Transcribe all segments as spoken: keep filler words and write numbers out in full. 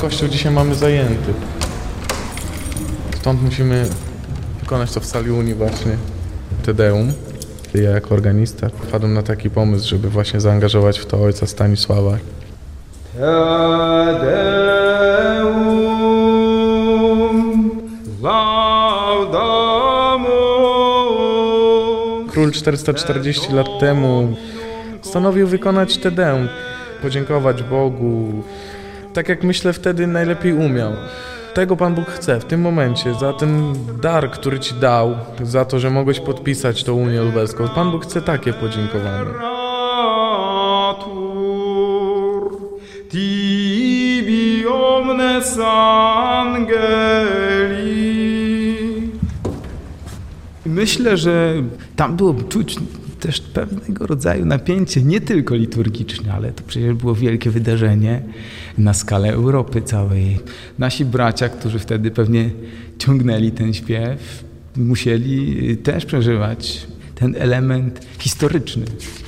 kościół dzisiaj mamy zajęty. Stąd musimy wykonać to w sali Unii właśnie, Te Deum. Ja jako organista wpadłem na taki pomysł, żeby właśnie zaangażować w to ojca Stanisława. Te Deum, laudamus. Król czterysta czterdzieści lat temu postanowił wykonać Te Deum, podziękować Bogu, tak jak myślę wtedy najlepiej umiał. Tego Pan Bóg chce w tym momencie, za ten dar, który Ci dał, za to, że mogłeś podpisać tą Unię Lubelską. Pan Bóg chce takie podziękowanie. Myślę, że tam było czuć też pewnego rodzaju napięcie, nie tylko liturgiczne, ale to przecież było wielkie wydarzenie na skalę Europy całej. Nasi bracia, którzy wtedy pewnie ciągnęli ten śpiew, musieli też przeżywać ten element historyczny.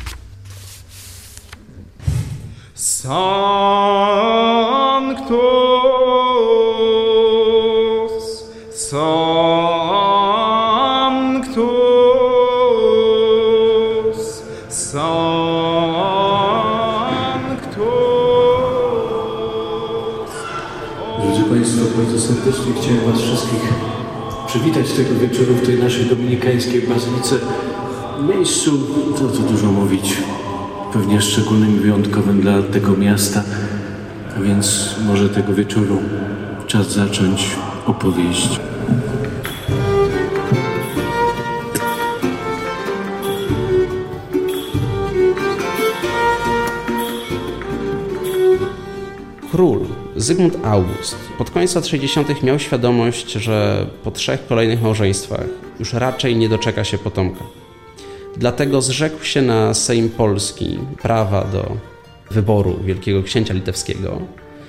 Sanctus, Sanctus, Sanctus. Drodzy Państwo, bardzo serdecznie chciałem Was wszystkich przywitać tego wieczoru w tej naszej dominikańskiej bazylice. Miejscu, co tu dużo mówić, pewnie szczególnym i wyjątkowym dla tego miasta, a więc może tego wieczoru czas zacząć opowieść. Król Zygmunt August pod koniec lat sześćdziesiątych miał świadomość, że po trzech kolejnych małżeństwach już raczej nie doczeka się potomka. Dlatego zrzekł się na Sejm Polski prawa do wyboru Wielkiego Księcia Litewskiego.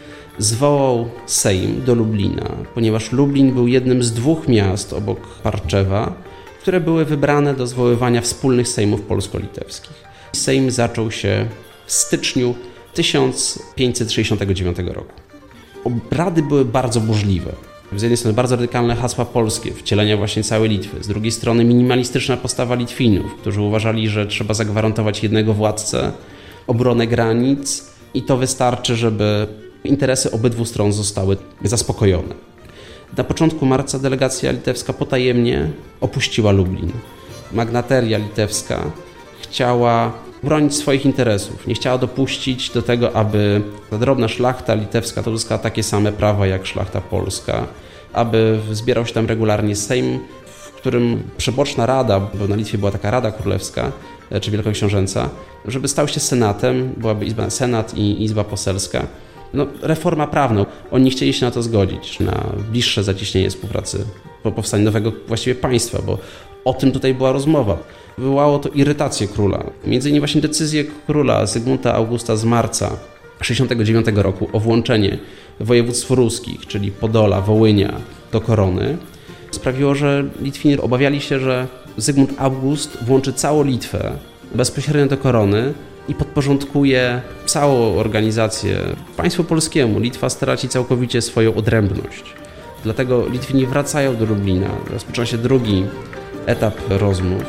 Zwołał Sejm do Lublina, ponieważ Lublin był jednym z dwóch miast obok Parczewa, które były wybrane do zwoływania wspólnych sejmów polsko-litewskich. Sejm zaczął się w styczniu tysiąc pięćset sześćdziesiątego dziewiątego roku. Obrady były bardzo burzliwe. Z jednej strony bardzo radykalne hasła polskie, wcielenia właśnie całej Litwy, z drugiej strony minimalistyczna postawa Litwinów, którzy uważali, że trzeba zagwarantować jednego władcę, obronę granic i to wystarczy, żeby interesy obydwu stron zostały zaspokojone. Na początku marca delegacja litewska potajemnie opuściła Lublin. Magnateria litewska chciała bronić swoich interesów. Nie chciała dopuścić do tego, aby ta drobna szlachta litewska to uzyskała takie same prawa jak szlachta polska, aby zbierał się tam regularnie Sejm, w którym przeboczna rada, bo na Litwie była taka Rada Królewska, czy Wielkoksiążęca, żeby stał się senatem, byłaby izba, senat i izba poselska. No, reforma prawna. Oni nie chcieli się na to zgodzić, na bliższe zacieśnienie współpracy po powstaniu nowego właściwie państwa, bo o tym tutaj była rozmowa. Wywołało to irytację króla. Między innymi właśnie decyzję króla Zygmunta Augusta z marca tysiąc pięćset sześćdziesiątego dziewiątego roku o włączenie województw ruskich, czyli Podola, Wołynia, do korony, sprawiło, że Litwini obawiali się, że Zygmunt August włączy całą Litwę bezpośrednio do korony i podporządkuje całą organizację państwu polskiemu. Litwa straci całkowicie swoją odrębność. Dlatego Litwini wracają do Lublina. Rozpoczyna się drugi etap rozmów.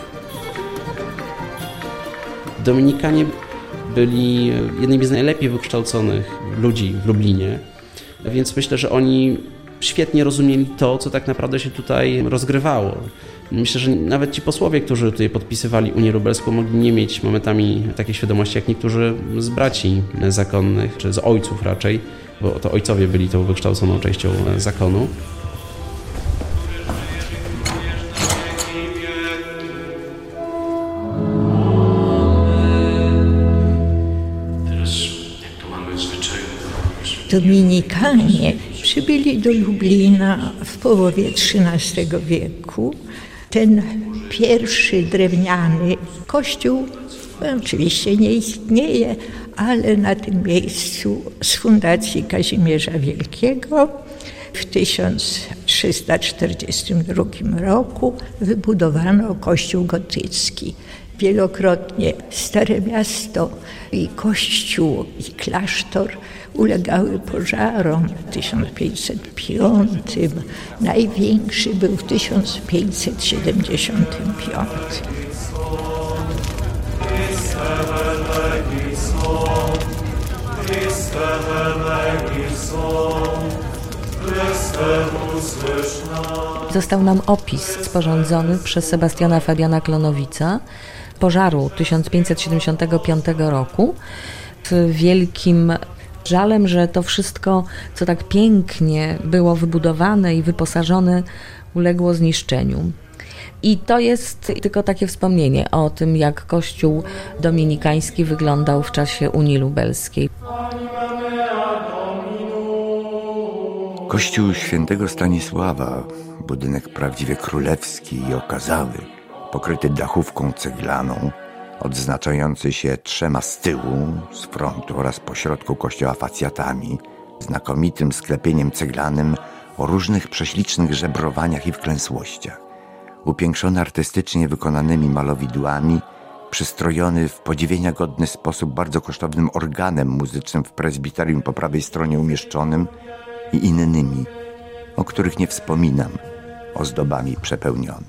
Dominikanie byli jednymi z najlepiej wykształconych ludzi w Lublinie, więc myślę, że oni świetnie rozumieli to, co tak naprawdę się tutaj rozgrywało. Myślę, że nawet ci posłowie, którzy tutaj podpisywali Unię Lubelską, mogli nie mieć momentami takiej świadomości, jak niektórzy z braci zakonnych, czy z ojców raczej, bo to ojcowie byli tą wykształconą częścią zakonu. Dominikanie przybyli do Lublina w połowie trzynastego wieku. Ten pierwszy drewniany kościół oczywiście nie istnieje, ale na tym miejscu z fundacji Kazimierza Wielkiego w tysiąc trzysta czterdziestym drugim roku wybudowano kościół gotycki. Wielokrotnie Stare Miasto i kościół i klasztor ulegały pożarom. W tysiąc pięćset piątym największy był w tysiąc pięćset siedemdziesiątym piątym. Został nam opis sporządzony przez Sebastiana Fabiana Klonowica pożaru tysiąc pięćset siedemdziesiątego piątego roku. Z wielkim żalem, że to wszystko, co tak pięknie było wybudowane i wyposażone, uległo zniszczeniu. I to jest tylko takie wspomnienie o tym, jak Kościół dominikański wyglądał w czasie Unii Lubelskiej. Kościół świętego Stanisława, budynek prawdziwie królewski i okazały, pokryty dachówką ceglaną, odznaczający się trzema z tyłu, z frontu oraz pośrodku kościoła facjatami, znakomitym sklepieniem ceglanym o różnych prześlicznych żebrowaniach i wklęsłościach, upiększony artystycznie wykonanymi malowidłami, przystrojony w podziwienia godny sposób bardzo kosztownym organem muzycznym w prezbiterium po prawej stronie umieszczonym i innymi, o których nie wspominam, ozdobami przepełniony.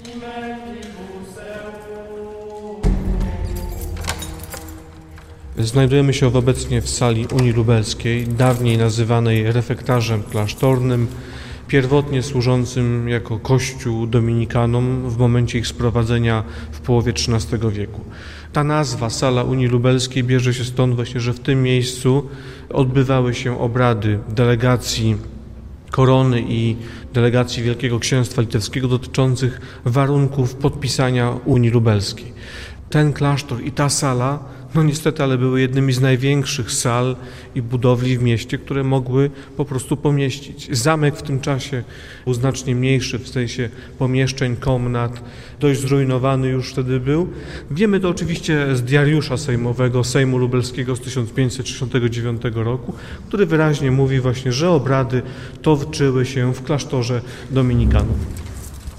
Znajdujemy się obecnie w sali Unii Lubelskiej, dawniej nazywanej refektarzem klasztornym, pierwotnie służącym jako kościół dominikanom w momencie ich sprowadzenia w połowie trzynastego wieku. Ta nazwa, Sala Unii Lubelskiej, bierze się stąd właśnie, że w tym miejscu odbywały się obrady delegacji korony i delegacji Wielkiego Księstwa Litewskiego dotyczących warunków podpisania Unii Lubelskiej. Ten klasztor i ta sala, no niestety, ale były jednymi z największych sal i budowli w mieście, które mogły po prostu pomieścić. Zamek w tym czasie był znacznie mniejszy w sensie pomieszczeń, komnat, dość zrujnowany już wtedy był. Wiemy to oczywiście z diariusza sejmowego Sejmu Lubelskiego z tysiąc pięćset sześćdziesiątego dziewiątego roku, który wyraźnie mówi właśnie, że obrady toczyły się w klasztorze dominikanów.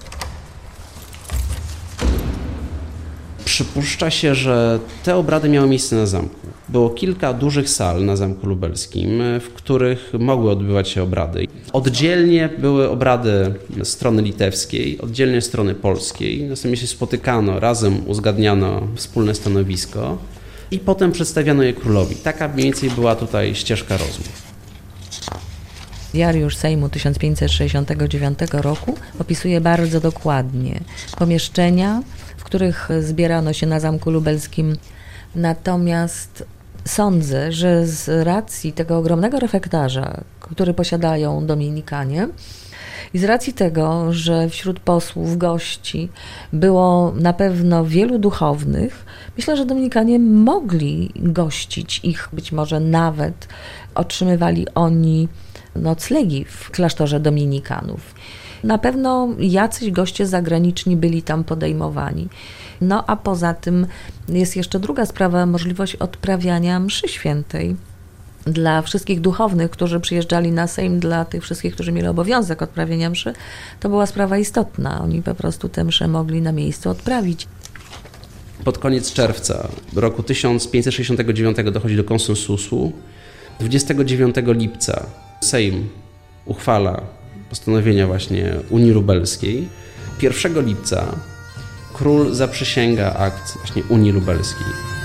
Przypuszcza się, że te obrady miały miejsce na zamku. Było kilka dużych sal na Zamku Lubelskim, w których mogły odbywać się obrady. Oddzielnie były obrady strony litewskiej, oddzielnie strony polskiej. Następnie się spotykano, razem uzgadniano wspólne stanowisko i potem przedstawiano je królowi. Taka mniej więcej była tutaj ścieżka rozmów. Diariusz Sejmu tysiąc pięćset sześćdziesiątego dziewiątego roku opisuje bardzo dokładnie pomieszczenia, w których zbierano się na Zamku Lubelskim. Natomiast sądzę, że z racji tego ogromnego refektarza, który posiadają Dominikanie, i z racji tego, że wśród posłów, gości było na pewno wielu duchownych, myślę, że Dominikanie mogli gościć ich, być może nawet otrzymywali oni noclegi w klasztorze Dominikanów. Na pewno jacyś goście zagraniczni byli tam podejmowani. No a poza tym jest jeszcze druga sprawa, możliwość odprawiania mszy świętej dla wszystkich duchownych, którzy przyjeżdżali na Sejm, dla tych wszystkich, którzy mieli obowiązek odprawienia mszy. To była sprawa istotna. Oni po prostu tę mszę mogli na miejscu odprawić. Pod koniec czerwca roku tysiąc pięćset sześćdziesiątego dziewiątego dochodzi do konsensusu. dwudziestego dziewiątego lipca Sejm uchwala postanowienia właśnie Unii Lubelskiej. pierwszego lipca król zaprzysięga akt właśnie Unii Lubelskiej.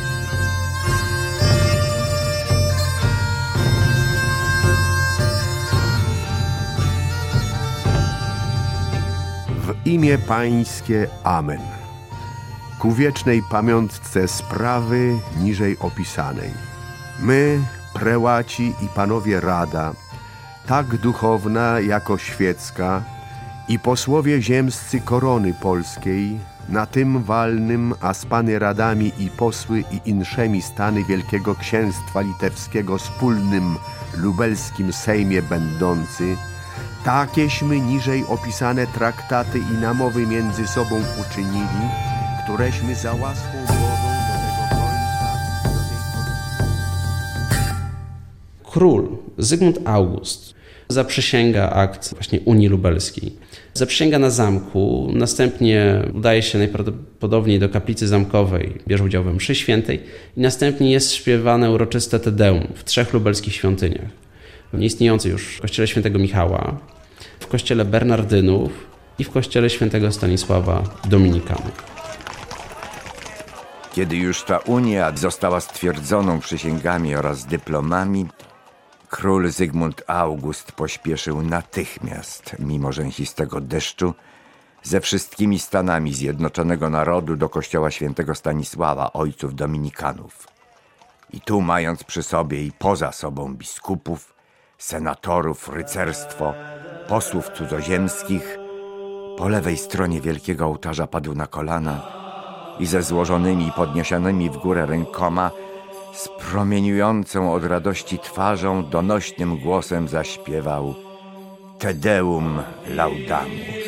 W imię Pańskie. Amen. Ku wiecznej pamiątce sprawy niżej opisanej. My, prełaci i panowie Rada, tak duchowna jako świecka, i posłowie ziemscy korony polskiej, na tym walnym, a z pany radami i posły i inszemi stany Wielkiego Księstwa Litewskiego wspólnym lubelskim sejmie będący, takieśmy niżej opisane traktaty i namowy między sobą uczynili, któreśmy za łaską Bożą do tego końca... Do tej... Król Zygmunt August zaprzysięga akt właśnie Unii Lubelskiej. Zaprzysięga na zamku, następnie udaje się najprawdopodobniej do kaplicy zamkowej, bierze udział we mszy świętej i następnie jest śpiewane uroczyste Te Deum w trzech lubelskich świątyniach. W nieistniejącej już w kościele świętego Michała, w kościele Bernardynów i w kościele świętego Stanisława Dominikanów. Kiedy już ta unia została stwierdzoną przysięgami oraz dyplomami, król Zygmunt August pośpieszył natychmiast, mimo rzęsistego deszczu, ze wszystkimi stanami zjednoczonego narodu do kościoła świętego Stanisława, ojców dominikanów. I tu, mając przy sobie i poza sobą biskupów, senatorów, rycerstwo, posłów cudzoziemskich, po lewej stronie wielkiego ołtarza padł na kolana i ze złożonymi i podniesionymi w górę rękoma, z promieniującą od radości twarzą, donośnym głosem zaśpiewał Te Deum Laudamus.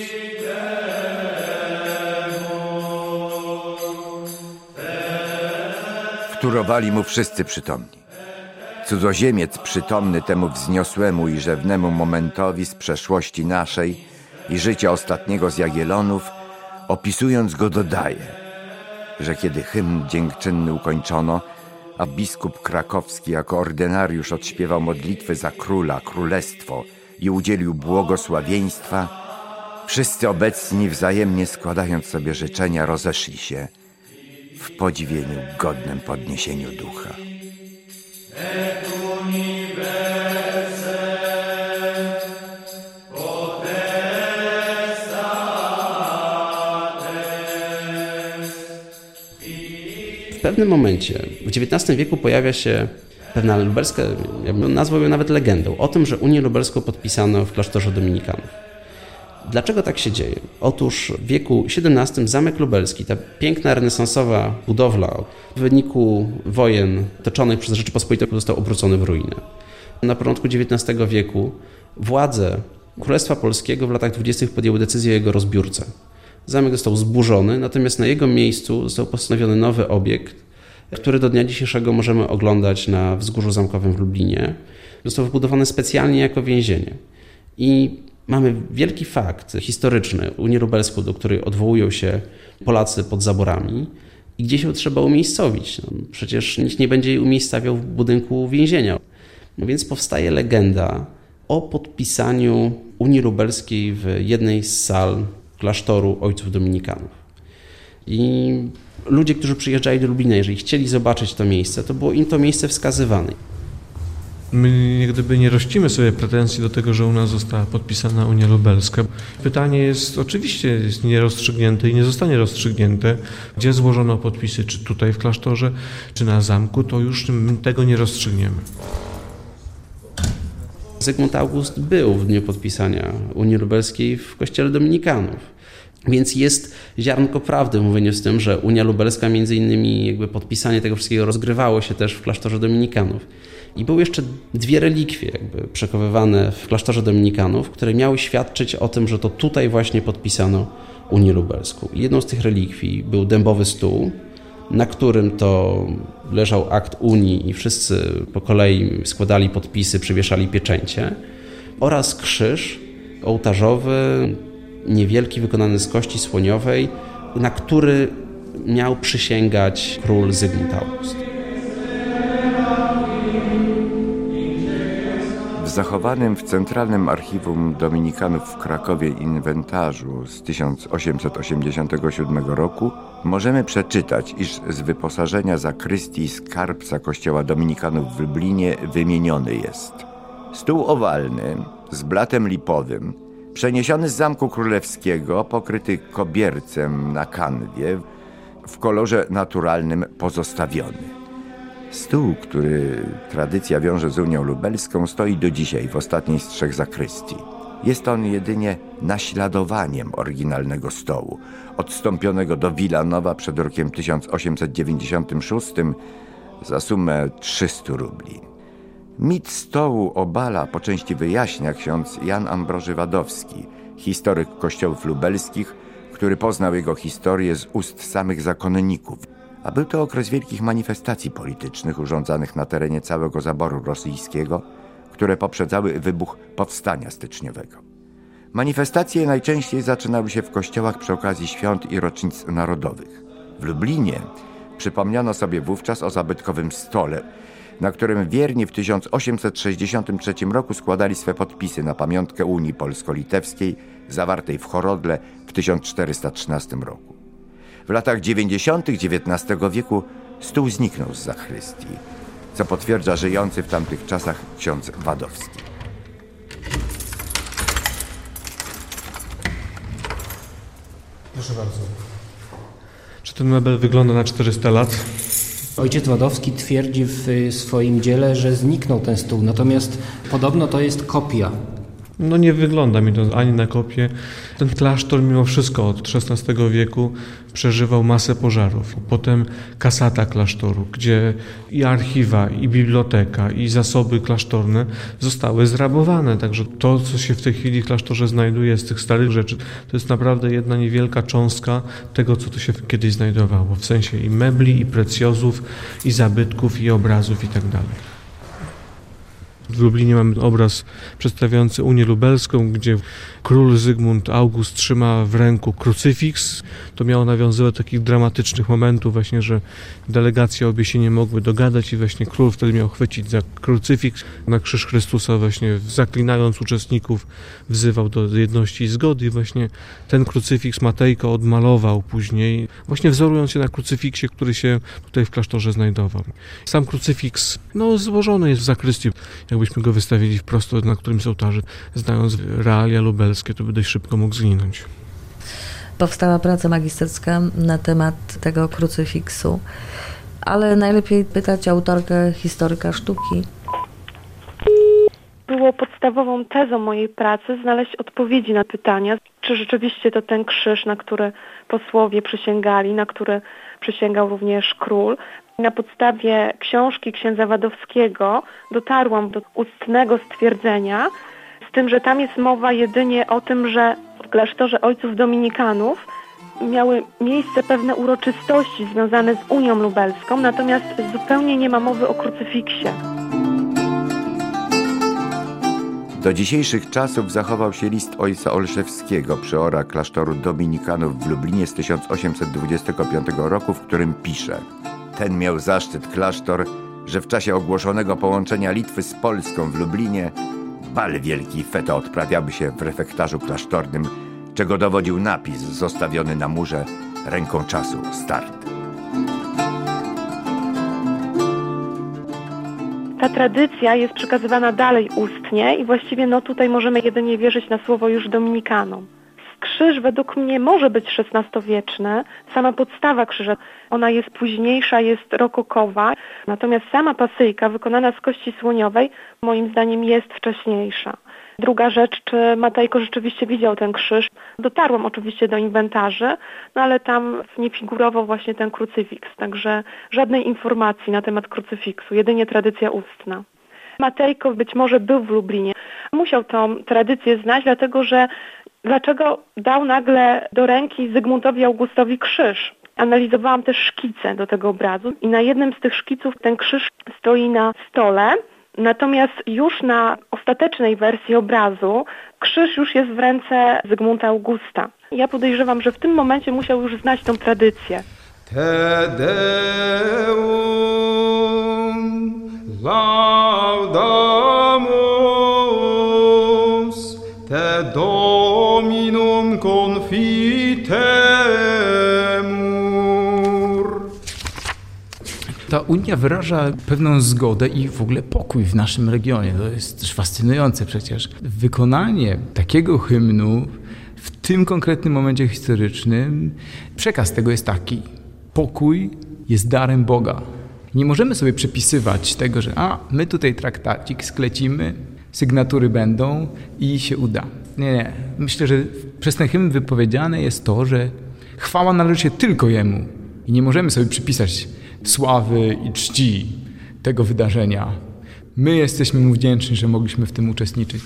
Wtórowali mu wszyscy przytomni. Cudzoziemiec przytomny temu wzniosłemu i rzewnemu momentowi z przeszłości naszej i życia ostatniego z Jagiellonów, opisując go dodaje, że kiedy hymn dziękczynny ukończono, a biskup krakowski jako ordynariusz odśpiewał modlitwy za króla, królestwo i udzielił błogosławieństwa, wszyscy obecni, wzajemnie składając sobie życzenia, rozeszli się w podziwieniu godnym podniesieniu ducha. W pewnym momencie, w dziewiętnastym wieku, pojawia się pewna lubelska, ja bym nazwał ją nawet legendą, o tym, że Unię Lubelską podpisano w klasztorze dominikanów. Dlaczego tak się dzieje? Otóż w wieku siedemnastym Zamek Lubelski, ta piękna renesansowa budowla, w wyniku wojen toczonych przez Rzeczypospolitą został obrócony w ruinę. Na początku dziewiętnastego wieku władze Królestwa Polskiego w latach dwudziestych podjęły decyzję o jego rozbiórce. Zamek został zburzony, natomiast na jego miejscu został postanowiony nowy obiekt, który do dnia dzisiejszego możemy oglądać na Wzgórzu Zamkowym w Lublinie. Został wybudowany specjalnie jako więzienie. I mamy wielki fakt historyczny, Unię Lubelską, do której odwołują się Polacy pod zaborami i gdzieś ją trzeba umiejscowić. No, przecież nikt nie będzie jej umiejscawiał w budynku więzienia. No więc powstaje legenda o podpisaniu Unii Lubelskiej w jednej z sal klasztoru ojców dominikanów. I ludzie, którzy przyjeżdżali do Lublina, jeżeli chcieli zobaczyć to miejsce, to było im to miejsce wskazywane. My jak gdyby nie rościmy sobie pretensji do tego, że u nas została podpisana Unia Lubelska. Pytanie jest oczywiście jest nierozstrzygnięte i nie zostanie rozstrzygnięte. Gdzie złożono podpisy, czy tutaj w klasztorze, czy na zamku, to już tego nie rozstrzygniemy. Zygmunt August był w dniu podpisania Unii Lubelskiej w kościele dominikanów. Więc jest ziarnko prawdy w mówieniu z tym, że Unia Lubelska, między innymi jakby podpisanie tego wszystkiego rozgrywało się też w klasztorze dominikanów. I były jeszcze dwie relikwie jakby przechowywane w klasztorze dominikanów, które miały świadczyć o tym, że to tutaj właśnie podpisano Unię Lubelską. I jedną z tych relikwii był dębowy stół, na którym to leżał akt Unii i wszyscy po kolei składali podpisy, przywieszali pieczęcie, oraz krzyż ołtarzowy, niewielki, wykonany z kości słoniowej, na który miał przysięgać król Zygmunt August. W zachowanym w Centralnym Archiwum Dominikanów w Krakowie inwentarzu z tysiąc osiemset osiemdziesiątego siódmego roku możemy przeczytać, iż z wyposażenia zakrystii skarbca kościoła Dominikanów w Lublinie wymieniony jest stół owalny z blatem lipowym, przeniesiony z Zamku Królewskiego, pokryty kobiercem na kanwie, w kolorze naturalnym pozostawiony. Stół, który tradycja wiąże z Unią Lubelską, stoi do dzisiaj w ostatniej z trzech zakrystii. Jest on jedynie naśladowaniem oryginalnego stołu, odstąpionego do Wilanowa przed rokiem tysiąc osiemset dziewięćdziesiątym szóstym za sumę trzystu rubli. Mit stołu obala, po części wyjaśnia ksiądz Jan Ambroży Wadowski, historyk kościołów lubelskich, który poznał jego historię z ust samych zakonników. A był to okres wielkich manifestacji politycznych urządzanych na terenie całego zaboru rosyjskiego, które poprzedzały wybuch powstania styczniowego. Manifestacje najczęściej zaczynały się w kościołach przy okazji świąt i rocznic narodowych. W Lublinie przypomniano sobie wówczas o zabytkowym stole, na którym wierni w tysiąc osiemset sześćdziesiątym trzecim roku składali swe podpisy na pamiątkę Unii Polsko-Litewskiej zawartej w Horodle w tysiąc czterysta trzynastym roku. W latach dziewięćdziesiątych dziewiętnastego wieku stół zniknął z zachrystii, co potwierdza żyjący w tamtych czasach ksiądz Wadowski. Proszę bardzo. Czy ten mebel wygląda na czterysta lat? Ojciec Wadowski twierdzi w swoim dziele, że zniknął ten stół, natomiast podobno to jest kopia. No nie wygląda mi to ani na kopię. Ten klasztor mimo wszystko od szesnastego wieku przeżywał masę pożarów. Potem kasata klasztoru, gdzie i archiwa, i biblioteka, i zasoby klasztorne zostały zrabowane. Także to, co się w tej chwili w klasztorze znajduje z tych starych rzeczy, to jest naprawdę jedna niewielka cząstka tego, co tu się kiedyś znajdowało. W sensie i mebli, i precjozów, i zabytków, i obrazów, i tak dalej. W Lublinie mamy obraz przedstawiający Unię Lubelską, gdzie król Zygmunt August trzyma w ręku krucyfiks. To miało nawiązywać do takich dramatycznych momentów właśnie, że delegacje obie się nie mogły dogadać i właśnie król wtedy miał chwycić za krucyfiks. Na krzyż Chrystusa właśnie zaklinając uczestników wzywał do jedności i zgody i właśnie ten krucyfiks Matejko odmalował później, właśnie wzorując się na krucyfiksie, który się tutaj w klasztorze znajdował. Sam krucyfiks no, złożony jest w zakrystii. Jakbyśmy go wystawili wprost na którymś ołtarzu, znając realia lubelskie, to by dość szybko mógł zginąć. Powstała praca magisterska na temat tego krucyfiksu, ale najlepiej pytać autorkę, historyka sztuki. Było podstawową tezą mojej pracy znaleźć odpowiedzi na pytania, czy rzeczywiście to ten krzyż, na który posłowie przysięgali, na który przysięgał również król. Na podstawie książki księdza Wadowskiego dotarłam do ustnego stwierdzenia, z tym, że tam jest mowa jedynie o tym, że w klasztorze ojców dominikanów miały miejsce pewne uroczystości związane z Unią Lubelską, natomiast zupełnie nie ma mowy o krucyfiksie. Do dzisiejszych czasów zachował się list ojca Olszewskiego, przeora klasztoru dominikanów w Lublinie z tysiąc osiemset dwudziestego piątego roku, w którym pisze: ten miał zaszczyt klasztor, że w czasie ogłoszonego połączenia Litwy z Polską w Lublinie bal wielki i feta odprawiały się w refektarzu klasztornym, czego dowodził napis zostawiony na murze ręką czasu start. Ta tradycja jest przekazywana dalej ustnie i właściwie no tutaj możemy jedynie wierzyć na słowo już dominikanom. Krzyż według mnie może być szesnastowieczny, sama podstawa krzyża, ona jest późniejsza, jest rokokowa, natomiast sama pasyjka wykonana z kości słoniowej moim zdaniem jest wcześniejsza. Druga rzecz, czy Matejko rzeczywiście widział ten krzyż? Dotarłam oczywiście do inwentarzy, no ale tam nie figurował właśnie ten krucyfiks, także żadnej informacji na temat krucyfiksu, jedynie tradycja ustna. Matejko być może był w Lublinie. Musiał tą tradycję znać, dlatego że dlaczego dał nagle do ręki Zygmuntowi Augustowi krzyż? Analizowałam też szkice do tego obrazu i na jednym z tych szkiców ten krzyż stoi na stole, natomiast już na ostatecznej wersji obrazu krzyż już jest w ręce Zygmunta Augusta. Ja podejrzewam, że w tym momencie musiał już znać tą tradycję. Te Deum laudamus, te Dominum confitemur. Ta Unia wyraża pewną zgodę i w ogóle pokój w naszym regionie. To jest też fascynujące przecież. Wykonanie takiego hymnu w tym konkretnym momencie historycznym, przekaz tego jest taki: pokój jest darem Boga. Nie możemy sobie przepisywać tego, że a, my tutaj traktacik sklecimy, sygnatury będą i się uda. Nie, nie. Myślę, że przez ten hymn wypowiedziane jest to, że chwała należy się tylko Jemu i nie możemy sobie przypisać sławy i czci tego wydarzenia. My jesteśmy Mu wdzięczni, że mogliśmy w tym uczestniczyć.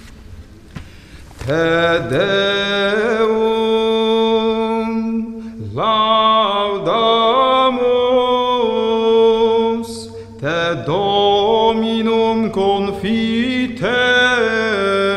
Te Deum laudamus, te Dominum confitemur. profite